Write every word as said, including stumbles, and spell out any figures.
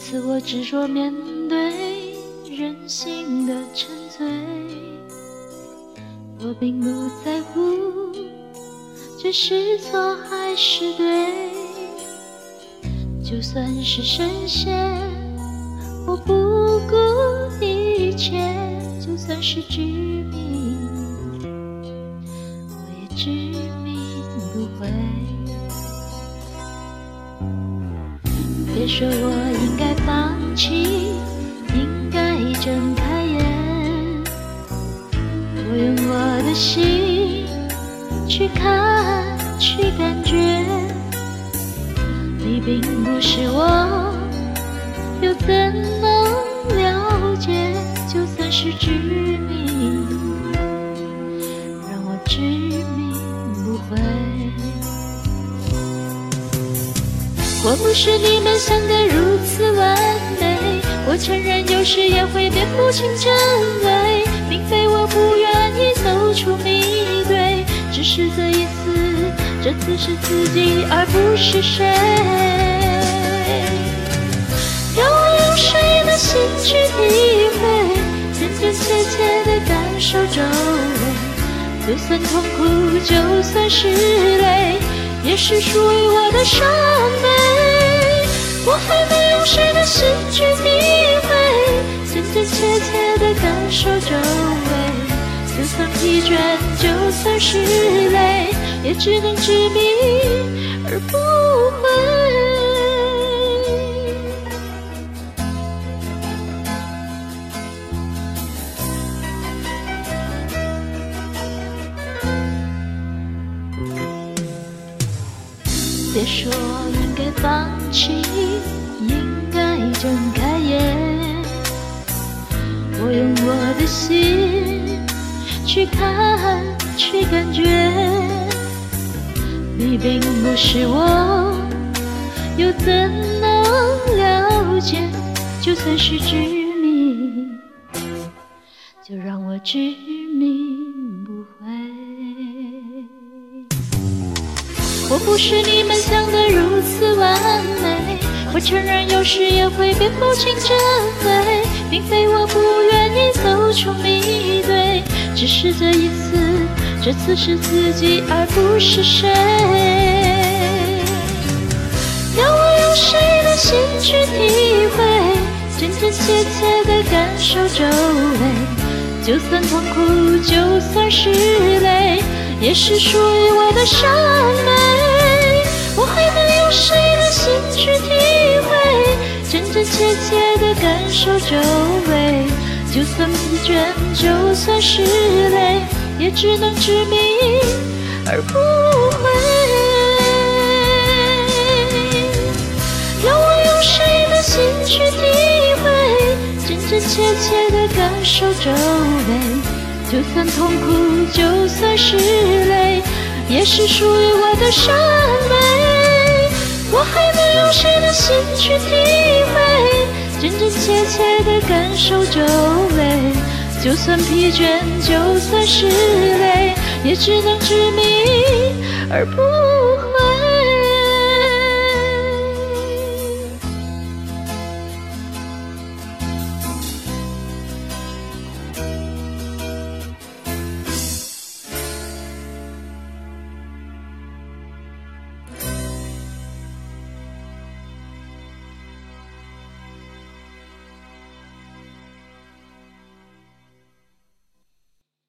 此我执着面对人性的沉醉，我并不在乎这是错还是对，就算是深陷，我不顾一切，就算是致命，我也致命不悔。别说我应该放弃，应该睁开眼，我用我的心去看，去感觉，你并不是我，又怎能了解？就算是致命，让我致命不悔。我不是你们想的如此完美，我承认有时也会辨不清真伪，并非我不愿意走出迷堆，只是这一次，这次是自己而不是谁。让我用谁的心去体会，真真切切地感受周围，就算痛苦，就算是泪，也是属于我的伤悲。我还没用谁的心去体会，真真切切地感受周围，就算疲倦，就算是累，也只能执迷而不悔。别说应该放弃，应该睁开眼，我用我的心去看，去感觉，你并不是我，又怎能了解？就算是致命，就让我致命不悔。我不是你们想的如此完美，我承认有时也会辨不清真伪，并非我不愿意走出迷堆，只是这一次，这次是自己而不是谁。让我用谁的心去体会，真真切切地感受周围，就算痛苦，就算是累，也是属于我的伤悲。我还能用谁的心去体会，真真切切地感受周围，就算疲倦，就算是累，也只能执迷而不悔。让我用谁的心去体会，真真切切地感受周围，就算痛苦，就算是累，也是属于我的伤悲。我还能用谁的心去体会，真真切切地感受周围，就算疲倦，就算是累，也只能执迷而不悔。